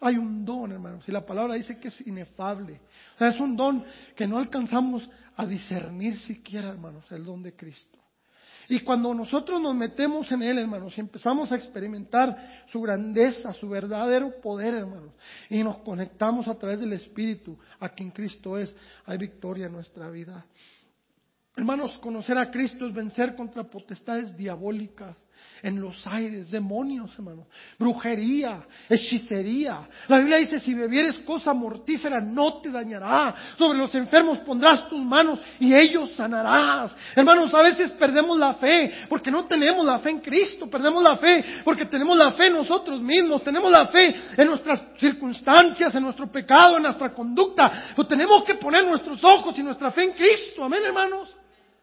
Hay un don, hermanos, y la palabra dice que es inefable. O sea, es un don que no alcanzamos a discernir siquiera, hermanos, el don de Cristo. Y cuando nosotros nos metemos en Él, hermanos, y empezamos a experimentar su grandeza, su verdadero poder, hermanos, y nos conectamos a través del Espíritu a quien Cristo es, hay victoria en nuestra vida. Hermanos, conocer a Cristo es vencer contra potestades diabólicas en los aires, demonios, hermanos, brujería, hechicería. La Biblia dice, si bebieres cosa mortífera no te dañará. Sobre los enfermos pondrás tus manos y ellos sanarás. Hermanos, a veces perdemos la fe porque no tenemos la fe en Cristo. Perdemos la fe porque tenemos la fe en nosotros mismos. Tenemos la fe en nuestras circunstancias, en nuestro pecado, en nuestra conducta. Pero tenemos que poner nuestros ojos y nuestra fe en Cristo. Amén, hermanos.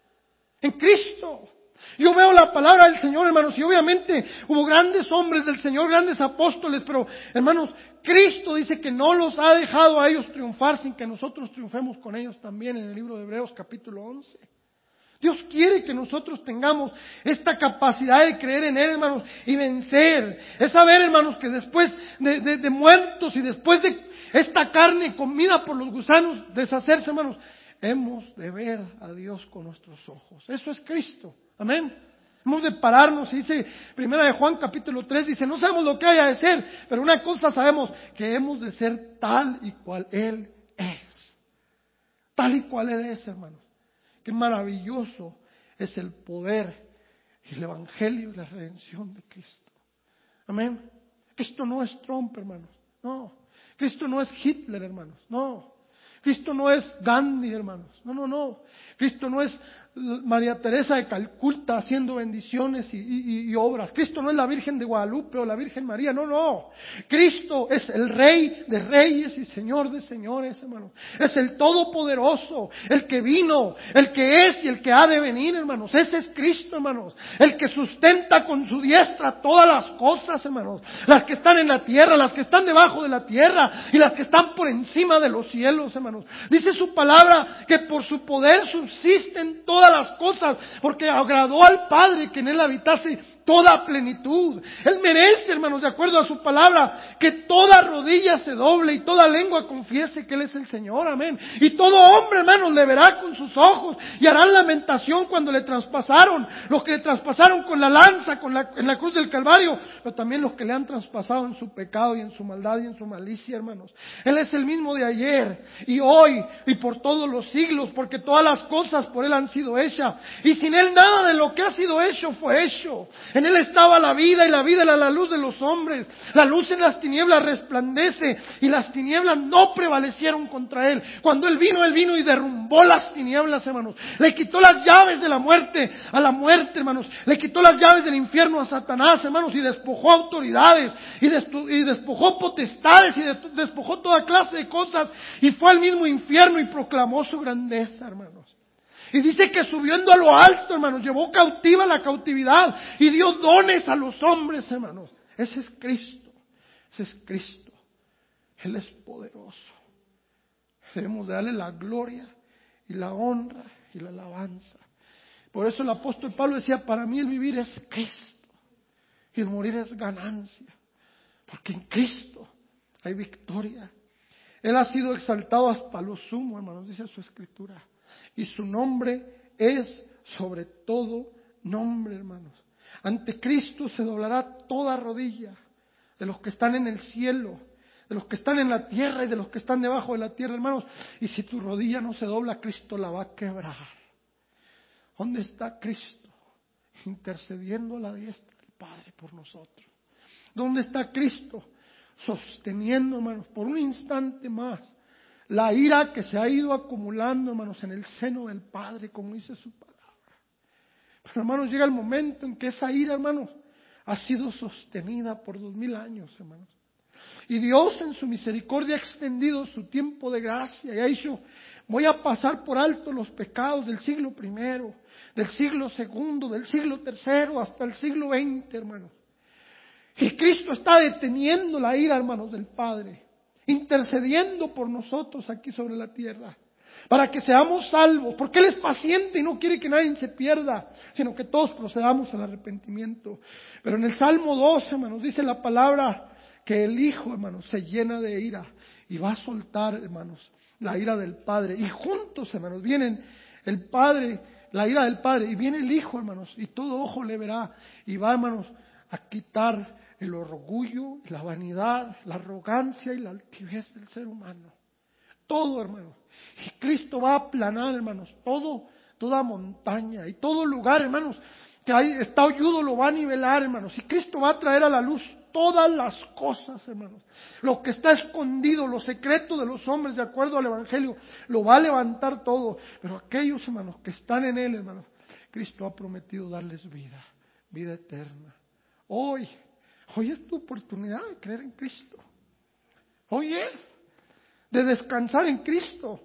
En Cristo. Yo veo la palabra del Señor, hermanos, y obviamente hubo grandes hombres del Señor, grandes apóstoles, pero hermanos, Cristo dice que no los ha dejado a ellos triunfar sin que nosotros triunfemos con ellos también en el libro de Hebreos capítulo 11. Dios quiere que nosotros tengamos esta capacidad de creer en Él, hermanos, y vencer. Es saber, hermanos, que después de muertos y después de esta carne comida por los gusanos deshacerse, hermanos, hemos de ver a Dios con nuestros ojos. Eso es Cristo. Amén. Hemos de pararnos, y dice Primera de Juan capítulo 3, dice, no sabemos lo que haya de ser, pero una cosa sabemos, que hemos de ser tal y cual Él es. Tal y cual Él es, hermanos. Qué maravilloso es el poder y el evangelio y la redención de Cristo. Amén. Cristo no es Trump, hermanos. No. Cristo no es Hitler, hermanos. No. Cristo no es Gandhi, hermanos. No. Cristo no es María Teresa de Calcuta haciendo bendiciones y obras. Cristo no es la Virgen de Guadalupe o la Virgen María. No. Cristo es el Rey de reyes y Señor de señores, hermanos. Es el Todopoderoso, el que vino, el que es y el que ha de venir, hermanos. Ese es Cristo, hermanos. El que sustenta con su diestra todas las cosas, hermanos. Las que están en la tierra, las que están debajo de la tierra y las que están por encima de los cielos, hermanos. Dice su palabra que por su poder subsisten todas las cosas, porque agradó al Padre que en Él habitase toda plenitud. Él merece, hermanos, de acuerdo a su palabra, que toda rodilla se doble y toda lengua confiese que Él es el Señor, amén. Y todo hombre, hermanos, le verá con sus ojos y harán lamentación cuando le traspasaron, los que le traspasaron con la lanza, en la cruz del Calvario, pero también los que le han traspasado en su pecado y en su maldad y en su malicia, hermanos. Él es el mismo de ayer y hoy y por todos los siglos, porque todas las cosas por Él han sido hechas, y sin Él nada de lo que ha sido hecho fue hecho. En Él estaba la vida, y la vida era la luz de los hombres. La luz en las tinieblas resplandece, y las tinieblas no prevalecieron contra Él. Cuando Él vino y derrumbó las tinieblas, hermanos. Le quitó las llaves de la muerte a la muerte, hermanos. Le quitó las llaves del infierno a Satanás, hermanos, y despojó autoridades, y despojó potestades, y despojó toda clase de cosas, y fue al mismo infierno y proclamó su grandeza, hermanos. Y dice que subiendo a lo alto, hermanos, llevó cautiva la cautividad y dio dones a los hombres, hermanos. Ese es Cristo. Ese es Cristo. Él es poderoso. Debemos de darle la gloria y la honra y la alabanza. Por eso el apóstol Pablo decía, para mí el vivir es Cristo y el morir es ganancia. Porque en Cristo hay victoria. Él ha sido exaltado hasta lo sumo, hermanos, dice su escritura. Y su nombre es sobre todo nombre, hermanos. Ante Cristo se doblará toda rodilla, de los que están en el cielo, de los que están en la tierra y de los que están debajo de la tierra, hermanos. Y si tu rodilla no se dobla, Cristo la va a quebrar. ¿Dónde está Cristo? Intercediendo a la diestra del Padre por nosotros. ¿Dónde está Cristo? Sosteniendo, hermanos, por un instante más la ira que se ha ido acumulando, hermanos, en el seno del Padre, como dice su palabra. Pero, hermanos, llega el momento en que esa ira, hermanos, ha sido sostenida por 2000 años, hermanos. Y Dios en su misericordia ha extendido su tiempo de gracia y ha dicho, voy a pasar por alto los pecados del siglo I, del siglo II, del siglo III, hasta el siglo XX, hermanos. Y Cristo está deteniendo la ira, hermanos, del Padre, intercediendo por nosotros aquí sobre la tierra, para que seamos salvos, porque Él es paciente y no quiere que nadie se pierda, sino que todos procedamos al arrepentimiento. Pero en el Salmo 12, hermanos, dice la palabra que el Hijo, hermanos, se llena de ira y va a soltar, hermanos, la ira del Padre. Y juntos, hermanos, vienen el Padre, la ira del Padre, y viene el Hijo, hermanos, y todo ojo le verá. Y va, hermanos, a quitar el orgullo, la vanidad, la arrogancia y la altivez del ser humano. Todo, hermanos. Y Cristo va a aplanar, hermanos, toda montaña y todo lugar, hermanos, que ahí está hoyudo, lo va a nivelar, hermanos. Y Cristo va a traer a la luz todas las cosas, hermanos. Lo que está escondido, lo secreto de los hombres, de acuerdo al Evangelio, lo va a levantar todo. Pero aquellos, hermanos, que están en Él, hermanos, Cristo ha prometido darles vida eterna. Hoy es tu oportunidad de creer en Cristo. Hoy es de descansar en Cristo,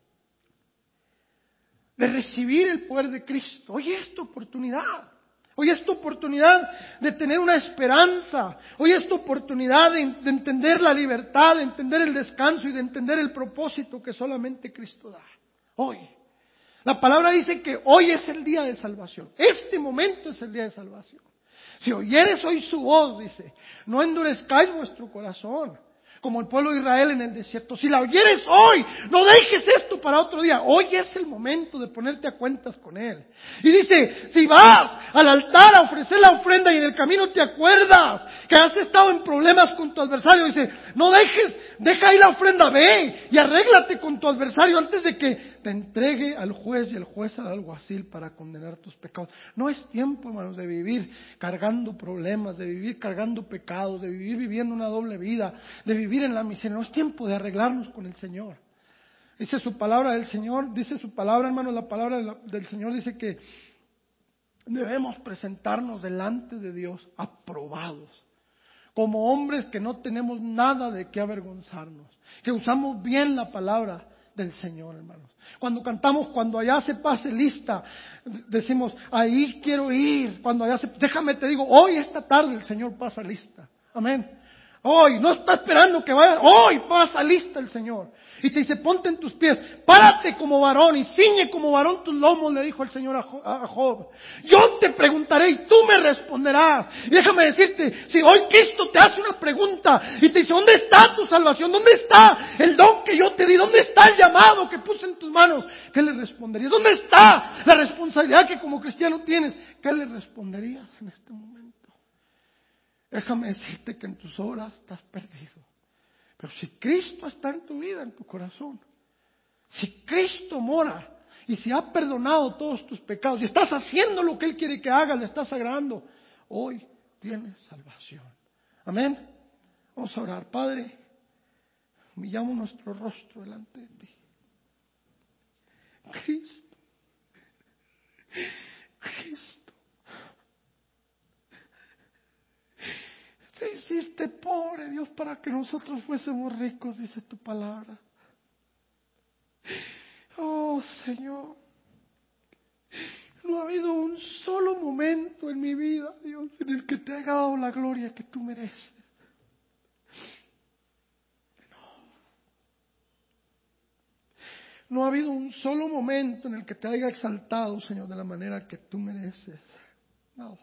de recibir el poder de Cristo. Hoy es tu oportunidad. Hoy es tu oportunidad de tener una esperanza. Hoy es tu oportunidad de entender la libertad, de entender el descanso y de entender el propósito que solamente Cristo da. Hoy. La palabra dice que hoy es el día de salvación. Este momento es el día de salvación. Si oyeres hoy su voz, dice, no endurezcáis vuestro corazón, como el pueblo de Israel en el desierto. Si la oyeres hoy, no dejes esto para otro día. Hoy es el momento de ponerte a cuentas con Él. Y dice, si vas al altar a ofrecer la ofrenda y en el camino te acuerdas que has estado en problemas con tu adversario, dice, no deja ahí la ofrenda, ve y arréglate con tu adversario antes de que te entregue al juez y el juez al alguacil para condenar tus pecados. No es tiempo, hermanos, de vivir cargando problemas, de vivir cargando pecados, de vivir viviendo una doble vida, de vivir en la miseria. No es tiempo de arreglarnos con el Señor. Dice su palabra del Señor, dice su palabra, hermanos, la palabra del Señor dice que debemos presentarnos delante de Dios aprobados, como hombres que no tenemos nada de qué avergonzarnos, que usamos bien la palabra del Señor, hermanos. Cuando cantamos, cuando allá se pase lista, decimos, ahí quiero ir. Cuando allá déjame te digo, hoy esta tarde el Señor pasa lista. Amén. Hoy, no está esperando que vaya, hoy pasa lista el Señor. Y te dice, ponte en tus pies, párate como varón y ciñe como varón tus lomos, le dijo el Señor a Job. Yo te preguntaré y tú me responderás. Y déjame decirte, si hoy Cristo te hace una pregunta y te dice, ¿dónde está tu salvación? ¿Dónde está el don que yo te di? ¿Dónde está el llamado que puse en tus manos? ¿Qué le responderías? ¿Dónde está la responsabilidad que como cristiano tienes? ¿Qué le responderías en este momento? Déjame decirte que en tus obras estás perdido. Pero si Cristo está en tu vida, en tu corazón, si Cristo mora y si ha perdonado todos tus pecados y estás haciendo lo que Él quiere que hagas, le estás agradando, hoy tienes salvación. Amén. Vamos a orar. Padre, humillamos nuestro rostro delante de ti. Cristo. Te hiciste pobre, Dios, para que nosotros fuésemos ricos, dice tu palabra. Oh, Señor, no ha habido un solo momento en mi vida, Dios, en el que te haya dado la gloria que tú mereces. No ha habido un solo momento en el que te haya exaltado, Señor, de la manera que tú mereces. No.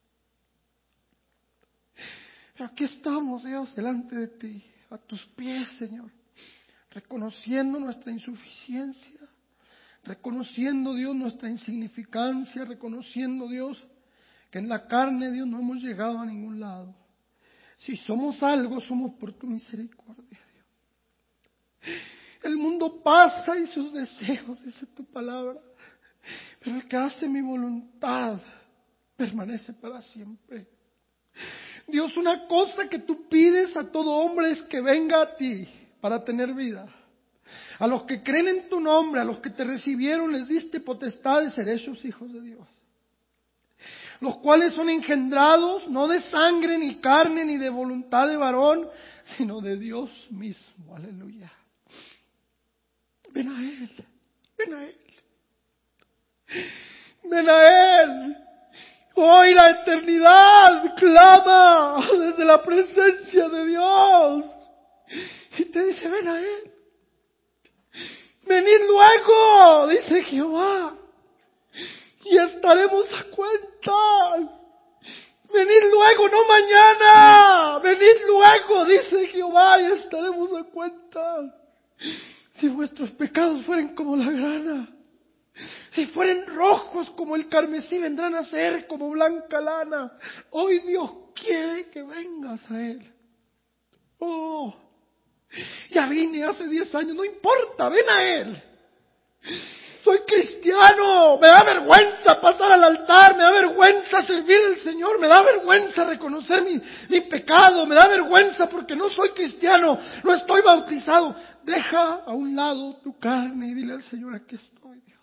Pero aquí estamos, Dios, delante de ti, a tus pies, Señor, reconociendo nuestra insuficiencia, reconociendo, Dios, nuestra insignificancia, reconociendo, Dios, que en la carne, Dios, no hemos llegado a ningún lado. Si somos algo, somos por tu misericordia, Dios. El mundo pasa y sus deseos, dice tu palabra, pero el que hace mi voluntad permanece para siempre. Dios, una cosa que tú pides a todo hombre es que venga a ti para tener vida. A los que creen en tu nombre, a los que te recibieron, les diste potestad de ser hechos hijos de Dios. Los cuales son engendrados no de sangre, ni carne, ni de voluntad de varón, sino de Dios mismo. Aleluya. Ven a Él, ven a Él. Ven a Él. Hoy la eternidad clama desde la presencia de Dios y te dice, ven a Él. Venid luego, dice Jehová, y estaremos a cuentas. Venid luego, no mañana. Venid luego, dice Jehová, y estaremos a cuenta. Si vuestros pecados fueren como la grana, si fueren rojos como el carmesí, vendrán a ser como blanca lana. Hoy Dios quiere que vengas a Él. Oh, ya vine hace 10 años, no importa, ven a Él. Soy cristiano, me da vergüenza pasar al altar, me da vergüenza servir al Señor, me da vergüenza reconocer mi pecado, me da vergüenza porque no soy cristiano, no estoy bautizado. Deja a un lado tu carne y dile al Señor, aquí estoy, Dios.